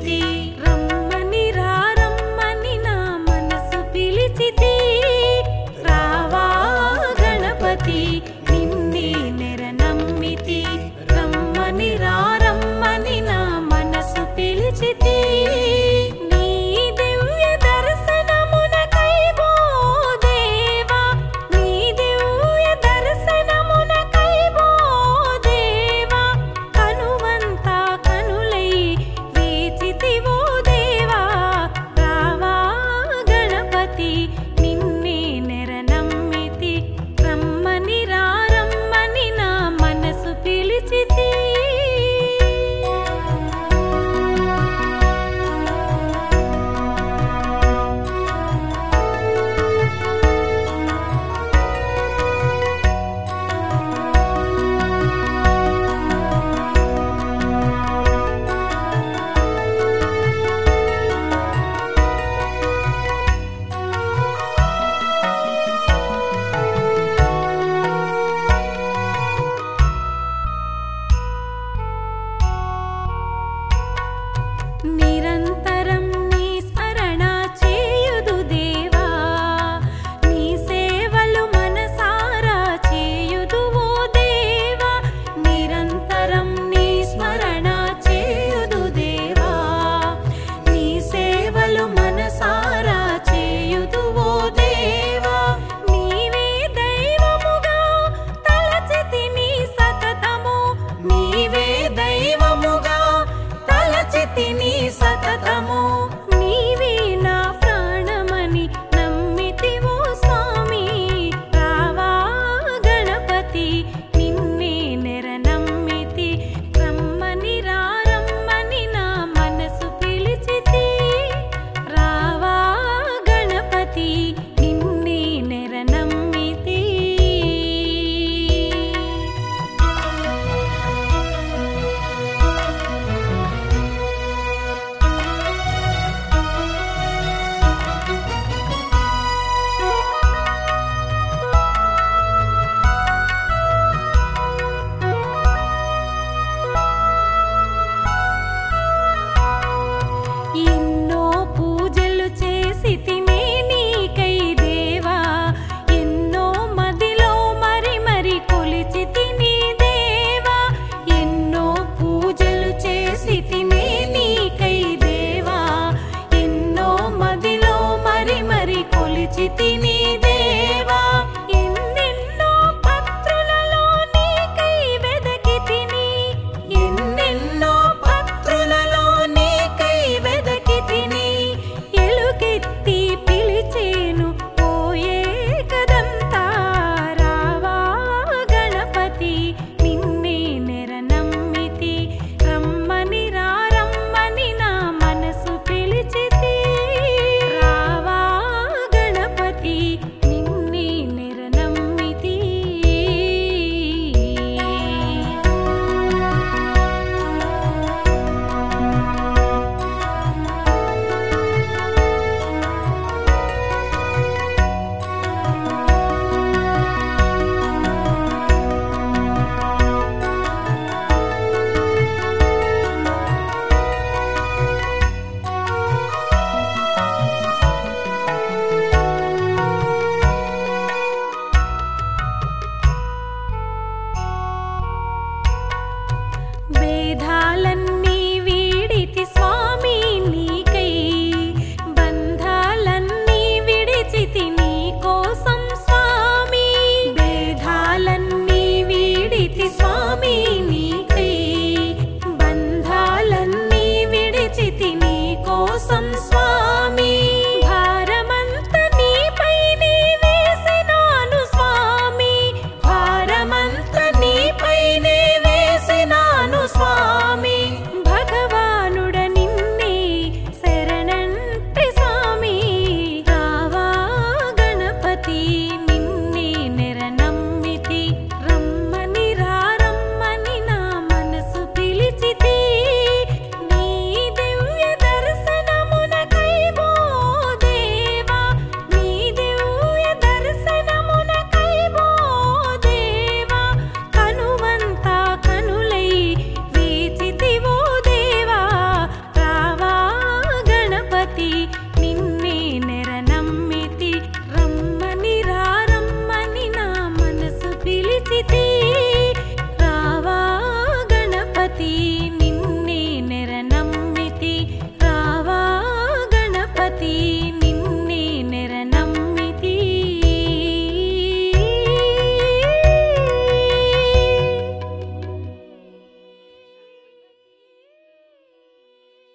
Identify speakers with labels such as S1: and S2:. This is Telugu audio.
S1: పిలిచితి రమ్మని రా రమ్మని నా మనసు పిలిచితి రావా గణపతి నిన్నే నెర నమ్మితి రమ్మని రా రమ్మని నా మనసు పిలిచితి నీ దివ్య దర్శనమునకై ఓ దేవా నీ దివ్య దర్శనమునకై ఓ దేవా కనువంతా కనులై వేచితి ఓ దేవా రావా గణపతి నిన్నే నెర నమ్మితి రమ్మని రా రమ్మని నా మనసు పిలిచితి నిరంతరం నీ స్మరణ చేయుదు దేవా నీ సేవలు మనసారా చేయుదు ఓ దేవా నిరంతరం నీ స్మరణ చేయుదు దేవా నీ సేవలు మనసారా చేయుదు ఓ దేవా నీవే దైవముగా తలచితిని సతతము నీవే దైవముగా తలచితిని సతతము